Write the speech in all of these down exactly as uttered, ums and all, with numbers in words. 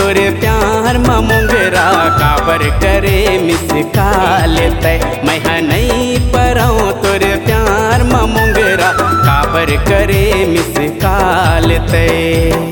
तोरे प्यार म मोंगरा काबर करे मिस काल तय। मैं नहीं परऊँ तोरे प्यार म मोंगरा काबर करे मिस काल तय।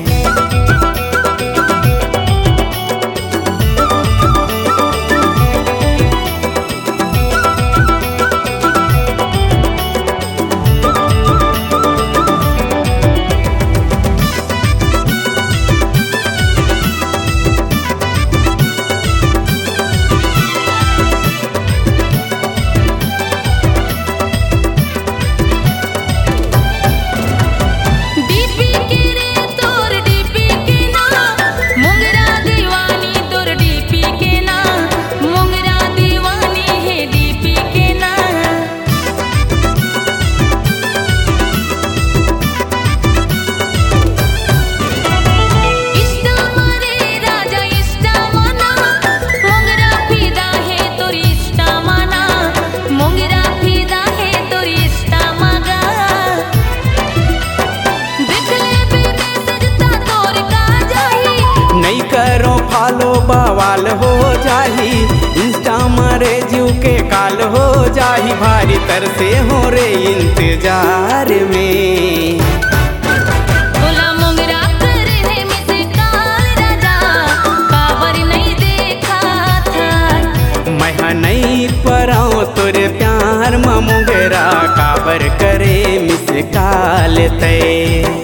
फॉलो बवाल हो जाही इंस्टा मारे जीव के काल हो जाही। भारी तरसे हो रे इंतजार में बोला मोंगरा करे है मिस काल राजा काबर नहीं देखा था। मैं नहीं पराऊँ तोरे प्यार म मोंगरा काबर करे मिस काल तय।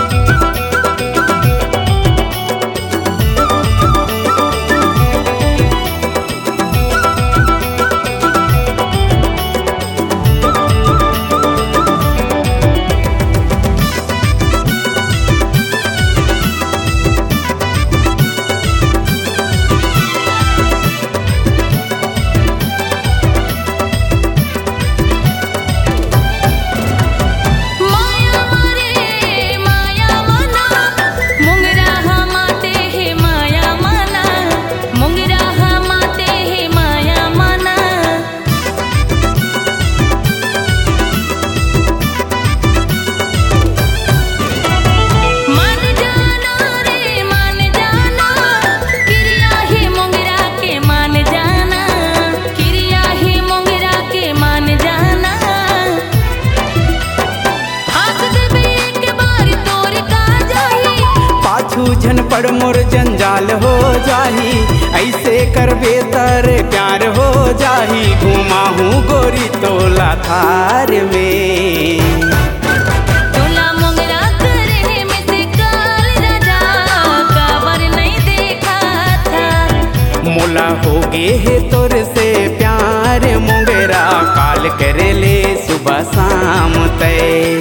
झन पड़ मोर जंजाल हो जाही ऐसे करबे तारे प्यार हो जाही। घुमा हूँ गोरी तोला थार में तोला मोंगरा करे है मिस काल राजा काबर नहीं देखा था। मोला हो गे है तोर से प्यार मोंगरा काल करे ले सुबह शाम तय।